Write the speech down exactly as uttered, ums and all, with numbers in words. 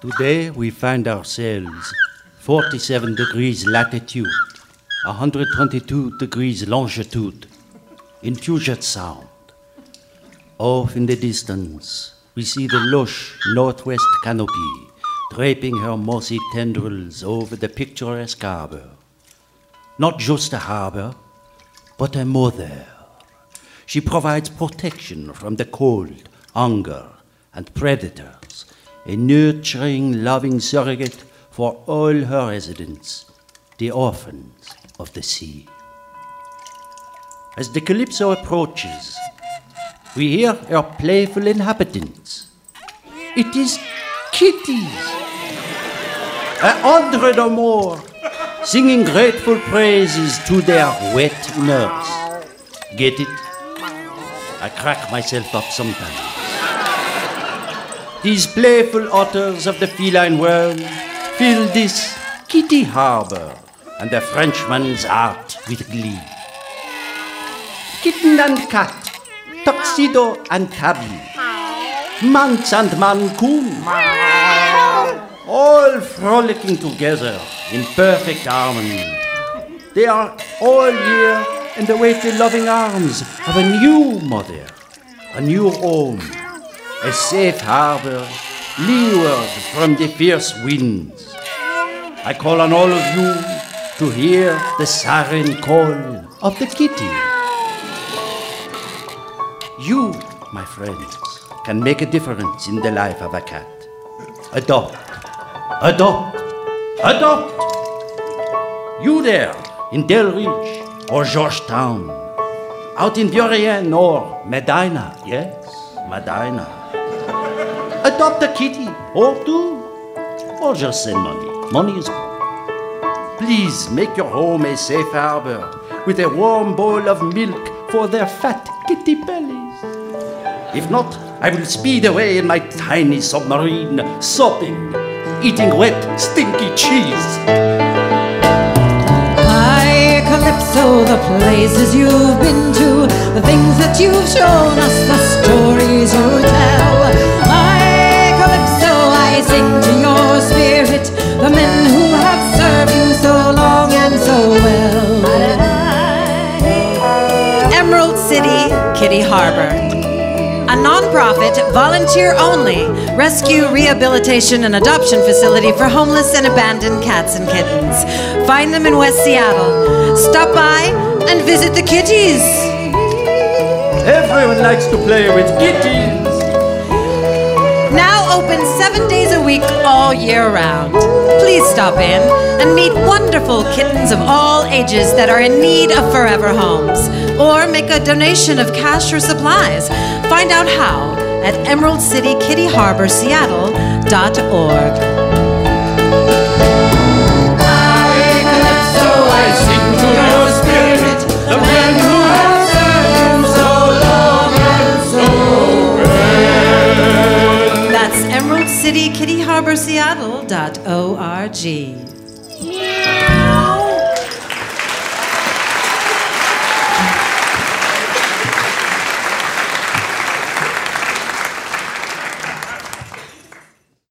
Today we find ourselves forty-seven degrees latitude, one hundred twenty-two degrees longitude, in Puget Sound. Off in the distance, we see the lush northwest canopy draping her mossy tendrils over the picturesque harbor. Not just a harbor, but a mother. She provides protection from the cold, hunger, and predators, a nurturing, loving surrogate for all her residents, the orphans of the sea. As the Calypso approaches, we hear her playful inhabitants. It is kitties, a hundred or more, singing grateful praises to their wet nurse. Get it? I crack myself up sometimes. These playful otters of the feline world fill this kitty harbor and the Frenchman's heart with glee. Kitten and cat, tuxedo and tabby, Manx and Mancoon, all frolicking together in perfect harmony. They are all here in the wait the loving arms of a new mother, a new home, a safe harbor, leeward from the fierce winds. I call on all of you to hear the siren call of the kitty. You, my friends, can make a difference in the life of a cat. Adopt, adopt, adopt. You there in Delridge or Georgetown, out in Burien or Medina, yes, Medina. Adopt a kitty or two, or just send money. Money is good. Please make your home a safe harbor with a warm bowl of milk for their fat kitty bellies. If not, I will speed away in my tiny submarine, sopping, eating wet, stinky cheese. Hi, Calypso, the places you've been to, the things that you've shown us, the stories you tell. Hi, Calypso, I sing to your spirit, the men who have served you so long and so well. Emerald City, Kitty Harbor. A non-profit, volunteer-only rescue, rehabilitation, and adoption facility for homeless and abandoned cats and kittens. Find them in West Seattle. Stop by and visit the kitties. Everyone likes to play with kitties. Now open seven days a week all year round. Please stop in and meet wonderful kittens of all ages that are in need of forever homes. Or make a donation of cash or supplies. Find out how at emerald city kitty harbor seattle dot org. Hi, Calypso, I sing to your spirit, the men who have served you so long and so well. That's emerald city kitty harbor seattle dot org.